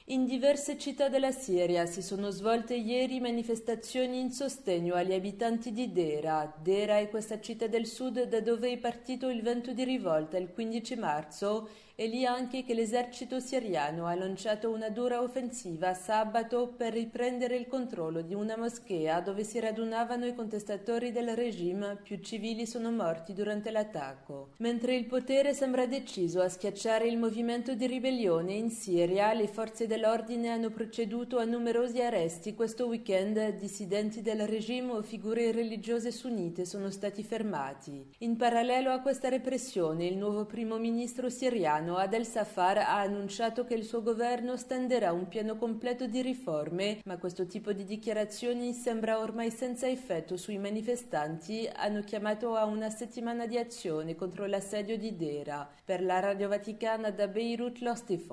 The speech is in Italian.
In diverse città della Siria si sono svolte ieri manifestazioni in sostegno agli abitanti di Dera. Dera è questa città del sud da dove è partito il vento di rivolta il 15 marzo e lì anche che l'esercito siriano ha lanciato una dura offensiva sabato per riprendere il controllo di una moschea dove si radunavano i contestatori del regime. Più civili sono morti durante l'attacco. Mentre il potere sembra deciso a schiacciare il movimento di ribellione in Siria, le forze dell'ordine hanno proceduto a numerosi arresti questo weekend. Dissidenti del regime o figure religiose sunnite sono stati fermati. In parallelo a questa repressione, il nuovo primo ministro siriano Adel Safar ha annunciato che il suo governo stenderà un piano completo di riforme, ma questo tipo di dichiarazioni sembra ormai senza effetto sui manifestanti. Hanno chiamato a una settimana di azione contro l'assedio di Dera. Per la Radio Vaticana da Beirut, lo Stefano.